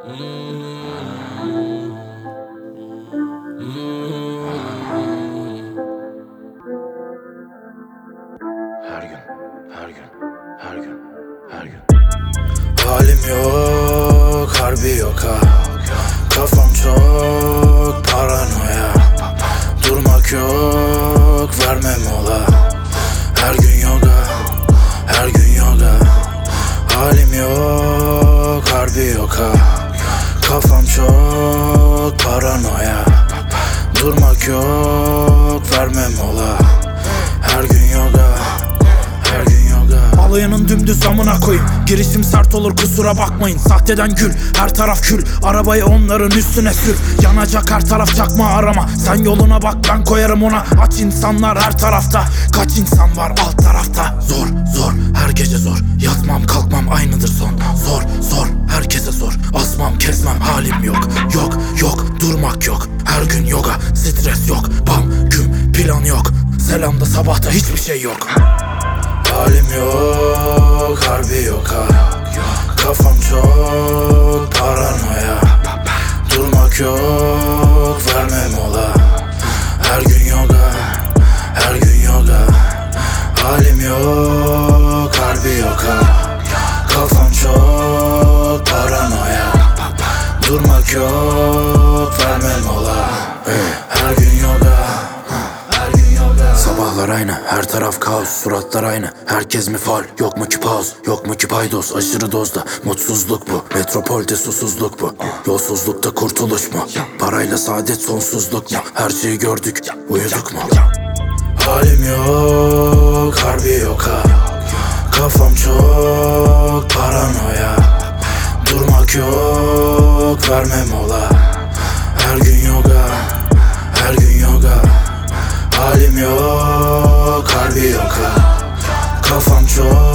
Her gün, her gün, her gün, her gün. Halim yok, harbi yok ha. Kafam çok paranoya. Durmak yok, vermem mola. Her gün yoga, her gün yoga. Halim yok, harbi yok ha. Kafam çok paranoya. Durmak yok, vermem mola. Her gün yoga, her gün yoga. Alayının dümdüz amına koyayım. Girişim sert olur kusura bakmayın. Sahteden gül, her taraf kül. Arabayı onların üstüne sür. Yanacak her taraf, çakma arama. Sen yoluna bak, ben koyarım ona. Aç insanlar her tarafta. Kaç insan var alt tarafta. Zor, zor, her gece zor. Yatmam kalkmam aynıdır son. Zor, zor, herkese zor. Asmam kesmem halim yok. Yok, yok, durmak yok. Her gün yoga, stres yok. Bam, güm, plan yok. Selamda sabahta hiçbir şey yok. Halim yok, harbi yok ha. Kafam çok paranoya. Durmak yok, vermem mola. Her gün yoga, her gün yoga. Halim yok, harbi yok ha. Kafam çok paranoya. Durmak yok, vermem mola. Her gün yoga, her gün yoga. Sabahlar aynı, her taraf kaos, suratlar aynı. Herkes mi faul, yok mu ki pauz, yok mu ki paydos. Aşırı dozda mutsuzluk bu, metropolde susuzluk bu. Yolsuzlukta kurtuluş mu, parayla saadet sonsuzluk mu? Her şeyi gördük, uyuduk mu? Halim yok, harbi yok ha. Kafam çok paranoya. Durmak yok, vermem mola. Her gün yoga, her gün yoga. Halim yok, harbi yok ha. Kafam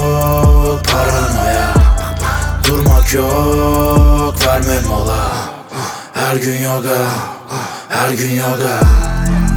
çok paranoya. Durmak yok, vermem mola. Her gün yoga, her gün yoga.